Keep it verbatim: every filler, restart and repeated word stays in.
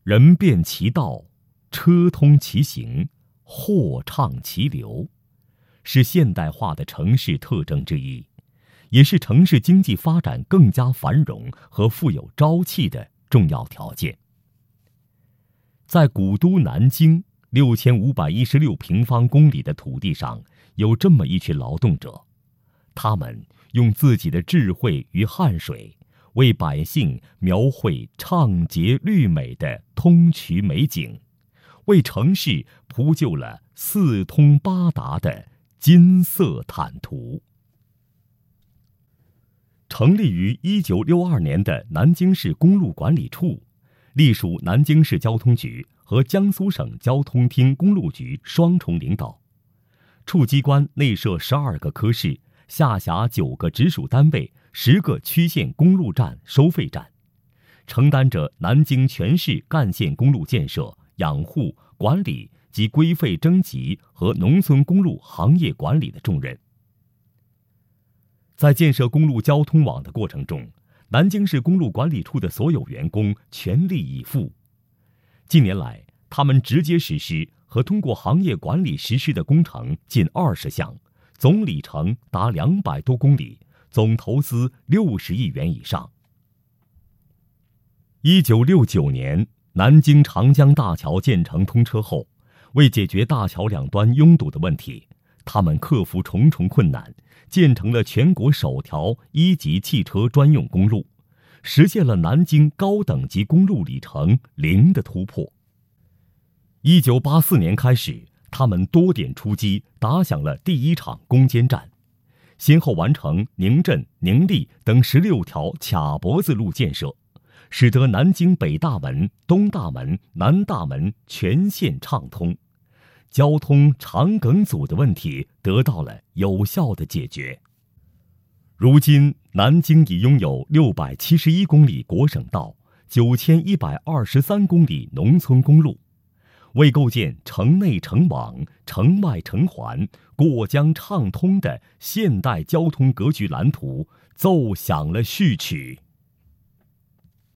人便其道，车通其行，货畅其流，是现代化的城市特征之一，也是城市经济发展更加繁荣和富有朝气的重要条件。在古都南京六千五百一十六平方公里的土地上，有这么一群劳动者，他们用自己的智慧与汗水，为百姓描绘畅洁绿美的通衢美景，为城市铺就了四通八达的金色坦途。成立于一九六二年的南京市公路管理处，隶属南京市交通局和江苏省交通厅公路局双重领导。处机关内设十二个科室，下辖九个直属单位，十个区县公路站、收费站，承担着南京全市干线公路建设、养护、管理及规费征集和农村公路行业管理的重任。在建设公路交通网的过程中，南京市公路管理处的所有员工全力以赴。近年来，他们直接实施和通过行业管理实施的工程近二十项，总里程达两百多公里，总投资六十亿元以上。一九六九年，南京长江大桥建成通车后，为解决大桥两端拥堵的问题，他们克服重重困难，建成了全国首条一级汽车专用公路，实现了南京高等级公路里程零的突破。一九八四年开始，他们多点出击，打响了第一场攻坚战，先后完成宁镇、宁丽等十六条卡脖子路建设，使得南京北大门、东大门、南大门全线畅通，交通肠梗阻的问题得到了有效的解决。如今，南京已拥有六百七十一公里国省道、九千一百二十三公里农村公路，为构建城内城网、城外城环、过江畅通的现代交通格局蓝图奏响了序曲。